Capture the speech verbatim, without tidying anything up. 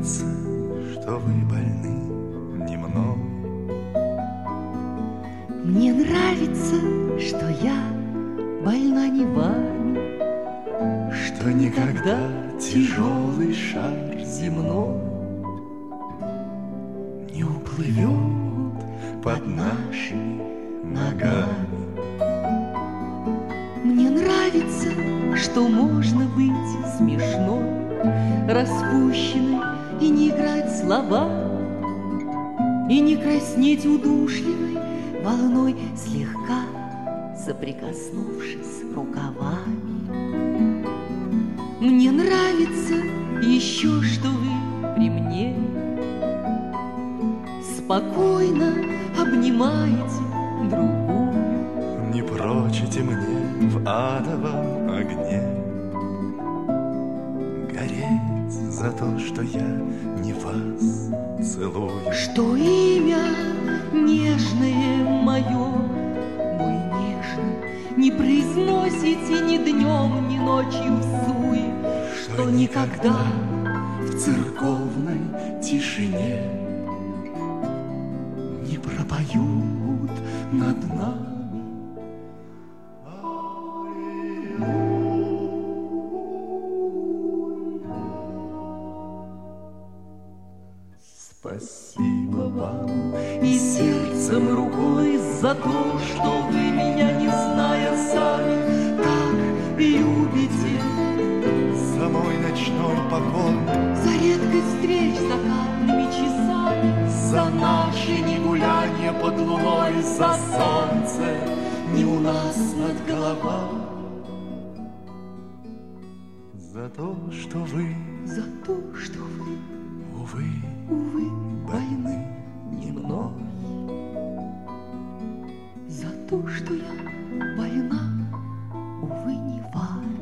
нравится, что вы больны не мной. Мне нравится, что я больна не вами, что никогда тяжелый шар земной не уплывет под нашими ногами. Мне нравится, что можно быть смешной, распущенной и не играть слова, и не краснеть удушливой волной, слегка соприкоснувшись рукавами. Мне нравится еще, что вы при мне спокойно обнимаете другую. Не прочите мне в адовом огне гореть за то, что я не вас целую. Что имя нежное мое, мой нежный, не произносите ни днем, ни ночью всуе, что никогда в церковной тишине не пропоют над нами. Спасибо вам и сердцем, и рукой за то, что вы меня, не зная сами, так любите. за мой ночной покой, За редкость встреч закатными часами, за наши негуляния под луной, за солнце не у нас над головой, за то, что вы, за то, что вы, увы, увы, больны не мной. за то, что я больна, увы, не вами.